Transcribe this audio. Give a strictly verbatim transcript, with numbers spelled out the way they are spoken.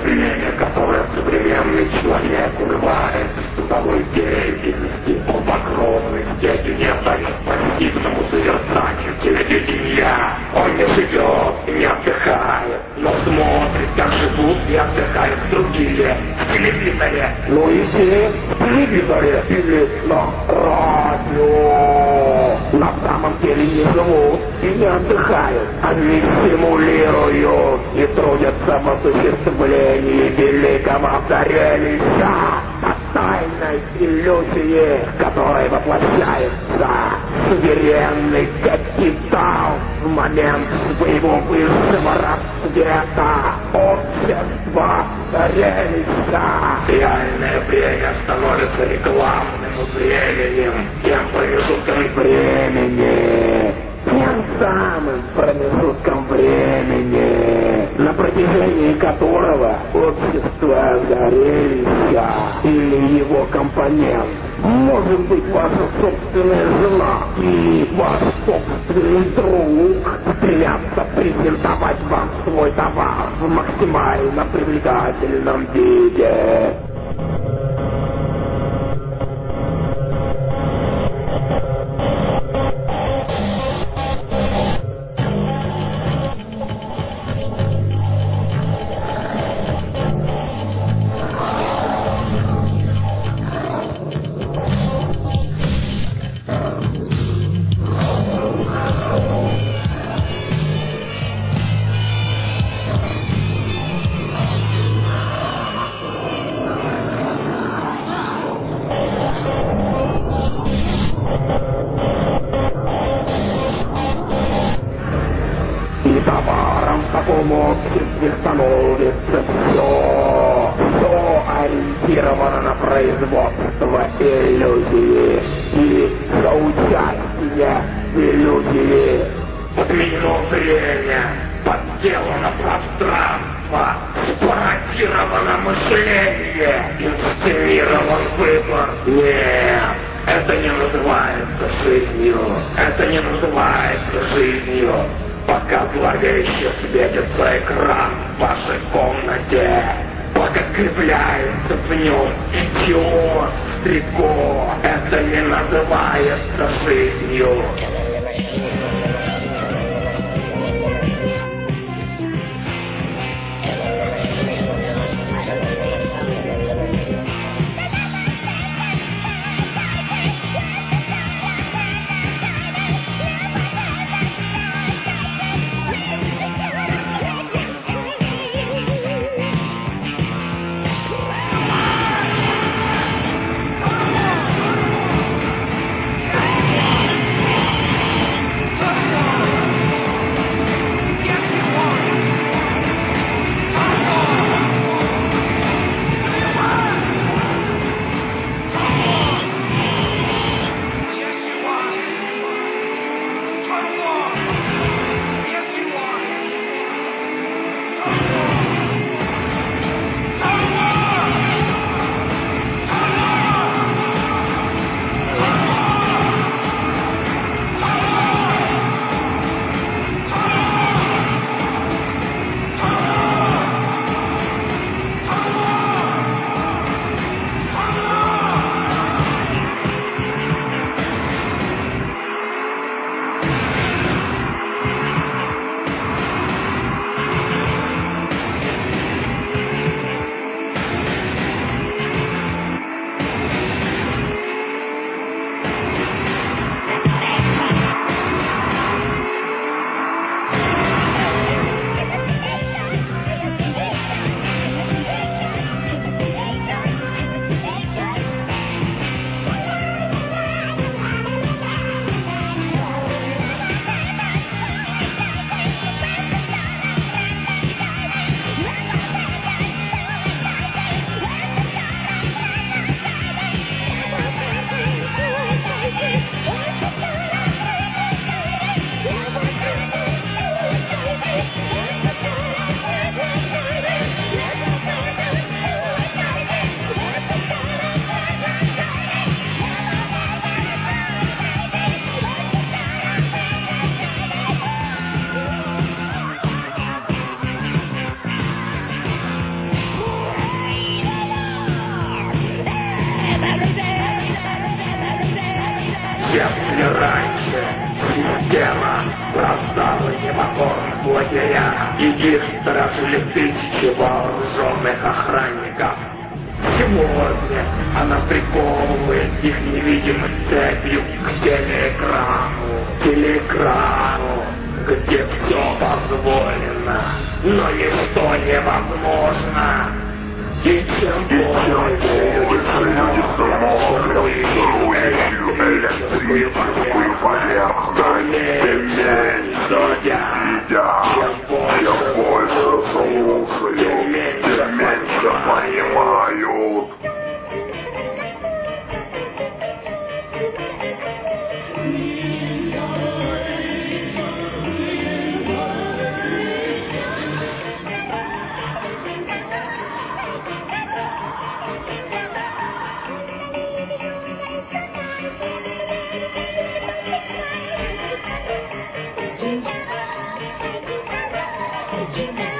племя, которое современный человек унывает из трудовой деятельности. Он в огромной степени отдает пассивному созерцанию телевидения. Он не живет и не отдыхает, но смотрит, как живут и отдыхают другие в телевизоре. Ну и все в телевизоре или на радио. На самом деле не живут и не отдыхают. Они симулируют и трудятся в осуществлении великого зрелища, тайной иллюзии, в которой воплощается суверенный капитал в момент своего высшего расцвета общества зрелища. Реальное время становится рекламным временем, тем промежутком времени, тем самым промежутком времени, на протяжении которого общество зрелища или его компонент может быть ваша собственная жена и ваш собственный друг стремятся презентовать вам свой товар в максимально привлекательном виде. Становится все, все ориентировано на производство иллюзии и соучастие в иллюзии. Подменено время, подделано пространство, спародировано мышление, инсценирован выбор. Нет, это не называется жизнью, это не называется жизнью. Пока зловеще светится экран в вашей комнате, пока кривляется в нем идиот Стрико, это не называется жизнью. Расставы непокорных лагеря, и их сторожили тысячи вооруженных охранников. Сегодня она приковывает их невидимой цепью к телеэкрану, телеэкрану, где все позволено, но ничто невозможно. И чем больше люди смотрят электрическую поверхность, тем меньше едят, чем больше слушают, тем меньше понимают. Thank you.